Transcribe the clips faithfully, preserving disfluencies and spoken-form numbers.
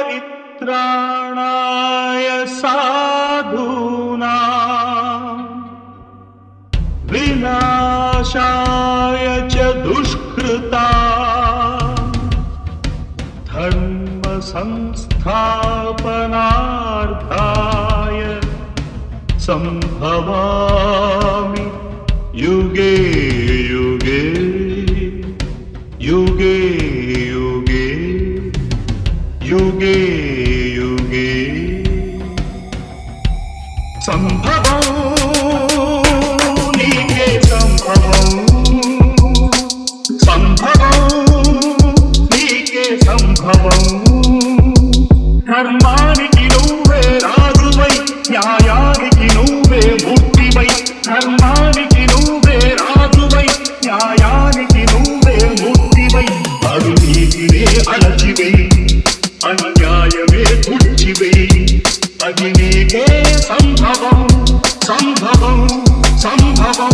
परित्राणाय साधूनां विनाशाय च दुष्कृतां धर्म संस्थापनार्थाय संभवामि युगे युगे युगे युगे युगे युगे संभवं नीके संभवं संभवं नीके संभवं धर्मानिकि నువ్వే రాజువై న్యాయానికి నువ్వే మూర్తివై ధర్మానికి నువ్వే రాజువై న్యాయానికి నువ్వే మూర్తివై అవినీతినే అణచివై అన్యాయమే తుడిచివై అది నీకే సంభవం సంభవం సంభవం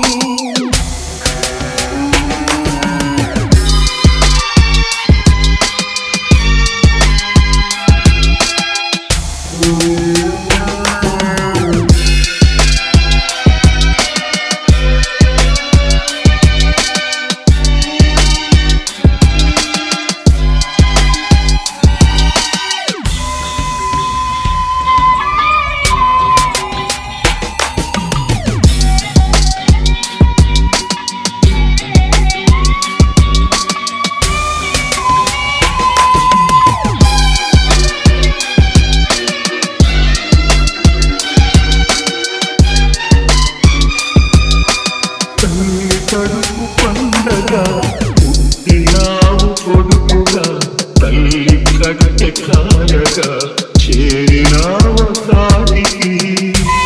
కడుపు పండగ పుట్టినావు కొడుకుగా తల్లి కట్టె కాయగా చేరినావు సాటికి